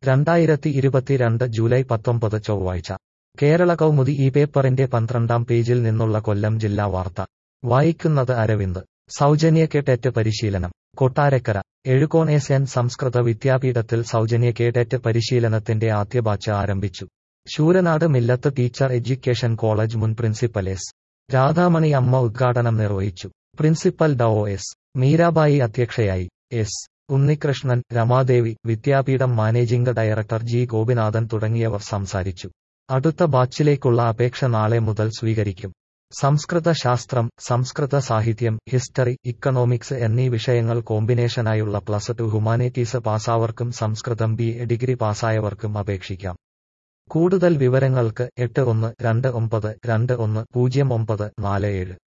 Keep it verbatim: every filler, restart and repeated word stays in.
രണ്ടായിരത്തി ഇരുപത്തിരണ്ട് ജൂലൈ പത്തൊമ്പത് ചൊവ്വാഴ്ച കേരള കൗമുദി ഈ പേപ്പറിന്റെ പന്ത്രണ്ടാം പേജിൽ നിന്നുള്ള കൊല്ലം ജില്ലാ വാർത്ത വായിക്കുന്നത് അരവിന്ദ്. സൗജന്യ കേഡറ്റ് പരിശീലനം കൊട്ടാരക്കര. എഴുകോൺ എസ് എൻ സംസ്കൃത വിദ്യാപീഠത്തിൽ സൗജന്യ കേഡറ്റ് പരിശീലനത്തിന്റെ ആദ്യ ബാച്ച് ആരംഭിച്ചു. Sooranad Millath teacher education college മുൻ പ്രിൻസിപ്പൽ എസ് രാധാമണി അമ്മ ഉദ്ഘാടനം നിർവഹിച്ചു. പ്രിൻസിപ്പൽ ഡോ എസ് മീരാബായി അധ്യക്ഷയായി. S Unnikrishnan, Ramadevi, Vidyapeetham managing director G Gopinathan തുടങ്ങിയവർ സംസാരിച്ചു. അടുത്ത ബാച്ചിലേക്കുള്ള അപേക്ഷ നാളെ മുതൽ സ്വീകരിക്കും. സംസ്കൃത ശാസ്ത്രം, സംസ്കൃത സാഹിത്യം, ഹിസ്റ്ററി, ഇക്കണോമിക്സ് എന്നീ വിഷയങ്ങൾ കോമ്പിനേഷനായുള്ള പ്ലസ് ടു ഹ്യൂമാനിറ്റീസ് പാസ്സായവർക്കും സംസ്കൃതം ബി എ ഡിഗ്രി പാസ്സായവർക്കും അപേക്ഷിക്കാം. കൂടുതൽ വിവരങ്ങൾക്ക് എട്ട് ഒന്ന് രണ്ട് ഒമ്പത് രണ്ട് ഒന്ന് പൂജ്യം ഒമ്പത് നാല് ഏഴ്